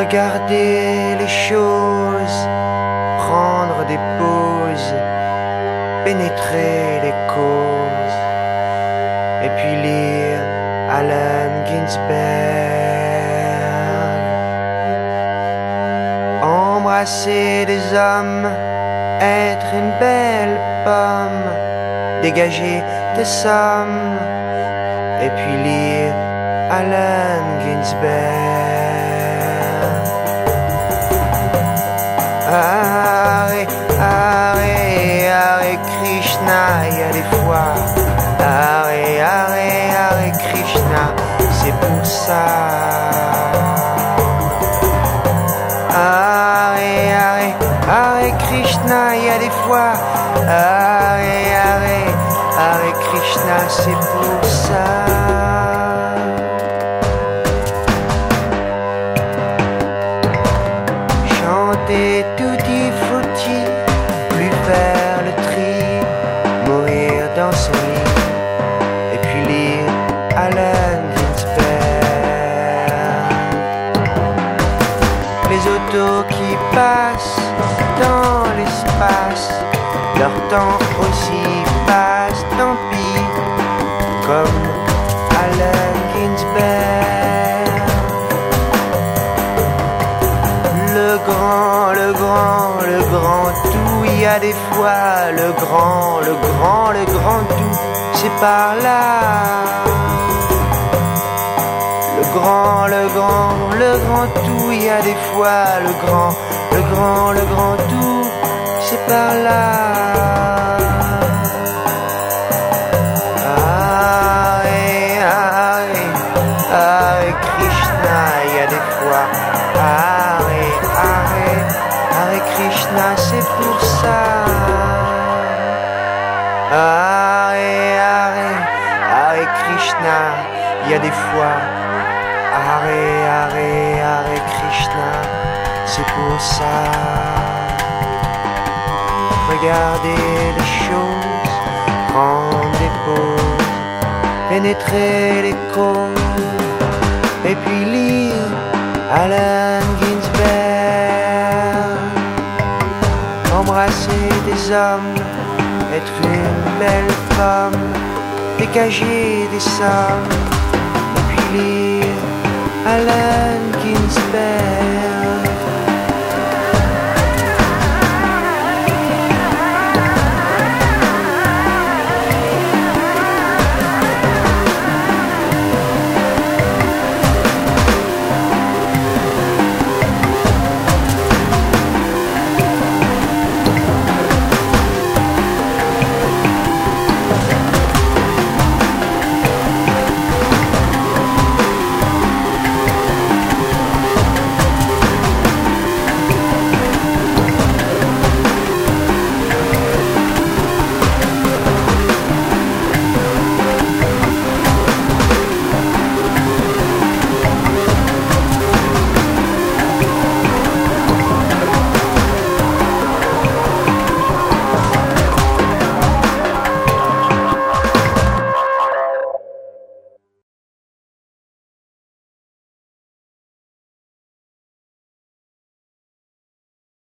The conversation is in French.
regarder les choses, prendre des pauses, pénétrer les causes, et puis lire Allen Ginsberg. Embrasser des hommes, être une belle pomme, dégager des sommes, et puis lire Allen Ginsberg. Hare, Hare, Hare Krishna, il y a des fois. Hare, Hare, Hare Krishna, c'est pour ça. Hare, Hare, Hare Krishna, il y a des fois. Hare, Hare, Hare Krishna, c'est pour ça. Chanter tutti frutti, plus faire le tri, mourir dans son lit, et puis lire Allen Ginsberg. Les autos qui passent dans l'espace, leur temps aussi passe, tant pis, comme Allen Ginsberg. Le grand tout, il y a des fois le grand tout, c'est par là. Le grand tout, il y a des fois le grand tout, c'est par là. Hare Krishna, il y a des fois. Hare Krishna, c'est pour ça. Hare Krishna, il y a des fois. Hare Krishna, c'est pour ça. Regarder les choses, prendre des pauses, pénétrer les causes, et puis lire Allen Ginsberg. Embrasser des hommes, être une belle pomme, dégager des sommes, et puis lire Allen Ginsberg.